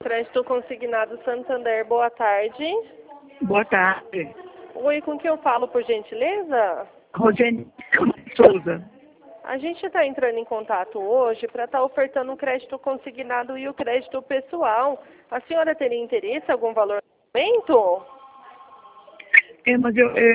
Crédito Consignado Santander, boa tarde. Boa tarde. Oi, com quem eu falo, por gentileza? Rogério Souza. A gente está entrando em contato hoje para estar ofertando um crédito consignado e o crédito pessoal. A senhora teria interesse em algum valor no momento? Mas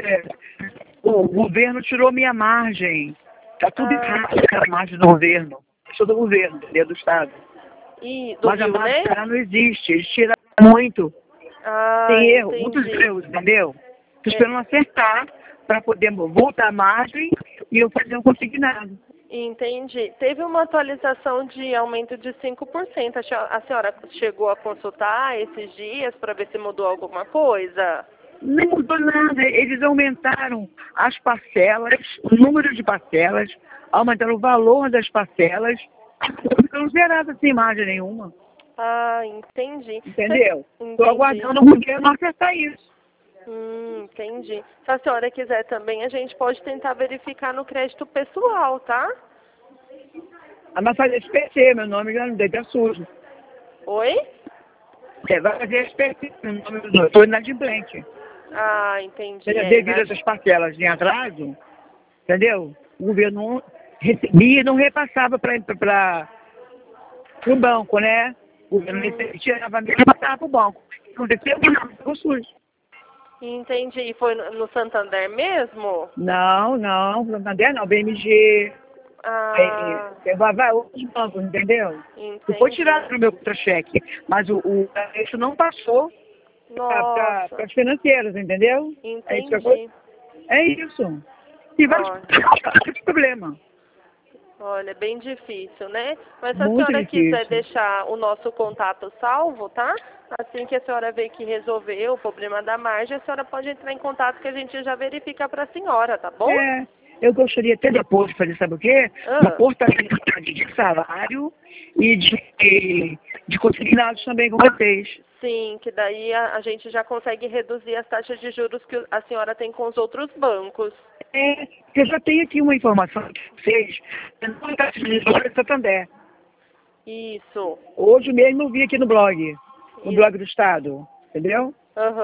o governo tirou minha margem. Está tudo errado a margem do governo. Eu sou do governo, é do Estado. E do Mas a Rio, margem né? não existe. Eles tiraram muito. Tem erro, Entendi. muitos erros, entendeu? Estou esperando acertar para poder voltar a margem e eu fazer um consignado. Entendi. Teve uma atualização de aumento de 5%. A senhora chegou a consultar esses dias para ver se mudou alguma coisa? Não mudou nada. Eles aumentaram as parcelas, o número de parcelas, aumentaram o valor das parcelas. Ficam zeradas sem margem nenhuma. Entendi. Entendeu? Entendi. Estou aguardando o governo acertar isso. Entendi. Se a senhora quiser também, a gente pode tentar verificar no crédito pessoal, tá? Mas fazer SPC, meu nome já não deve é sujo. Oi? Vai fazer SPC, meu nome do estou inadimplente. Entendi. Devido a essas parcelas em atraso, entendeu? O governo recebia e não repassava para o banco, né? O governo tirava mesmo e passava para o banco. Aconteceu, não, ficou sujo. Entendi. E foi no Santander mesmo? Não, Santander não, BMG, vai outros bancos, entendeu? Entendi. Foi tirado do meu contra-cheque, mas isso não passou para Nossa. as financeiras, entendeu? Entendi. É isso. E vários problemas. Olha, é bem difícil, né? Mas se a Muito senhora difícil. quiser deixar o nosso contato salvo, tá? Assim que a senhora vê que resolveu o problema da margem, a senhora pode entrar em contato que a gente já verifica para a senhora, tá bom? Eu gostaria até depois de fazer, sabe o quê? Uma portabilidade de salário e de consignados também com vocês. Sim, que daí a gente já consegue reduzir as taxas de juros que a senhora tem com os outros bancos. Eu já tenho aqui uma informação de vocês, não taxa de juros de Santander. Isso. Hoje mesmo eu vi aqui no blog do Estado, entendeu?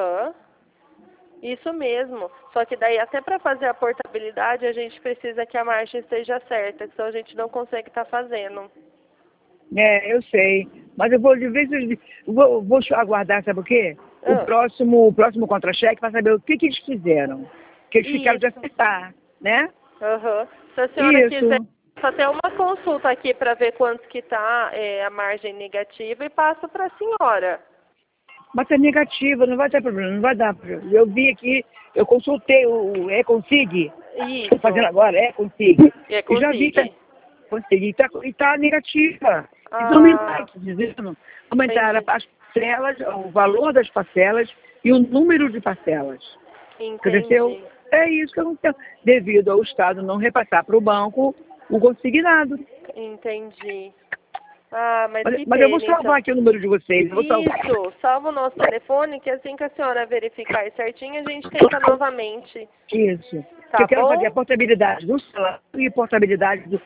Isso mesmo. Só que daí até para fazer a portabilidade a gente precisa que a margem esteja certa, senão a gente não consegue estar fazendo. Eu sei. Mas eu vou de vez vou aguardar, sabe o quê? O próximo contra-cheque para saber o que eles fizeram. Que eles ficaram de acertar, né? Se a senhora quiser, só ter uma consulta aqui para ver quanto que está a margem negativa e passo para a senhora. Mas é negativa, não vai ter problema, não vai dar problema. Eu vi aqui, eu consultei o E-Consig. Estou fazendo agora, E-Consig. Eu já vi que consegui, e está negativa. Eles aumentaram as parcelas, o valor das parcelas e o número de parcelas. Entendi. É isso que aconteceu. Devido ao Estado não repassar para o banco o consignado. Entendi. Mas eu vou salvar aqui o número de vocês. Isso, salva o nosso telefone, que assim que a senhora verificar aí certinho, a gente tenta novamente. Isso. Tá eu quero bom? fazer a portabilidade do salário e a portabilidade do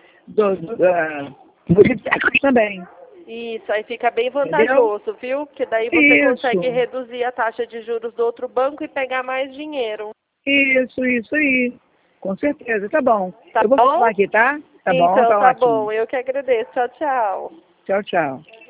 também. Isso, aí fica bem vantajoso, viu? Que daí você consegue reduzir a taxa de juros do outro banco e pegar mais dinheiro. Isso aí. Com certeza, tá bom. Tá eu vou salvar aqui, tá? Tá bom, tá ótimo. Bom, eu que agradeço. Tchau, tchau. Tchau, tchau.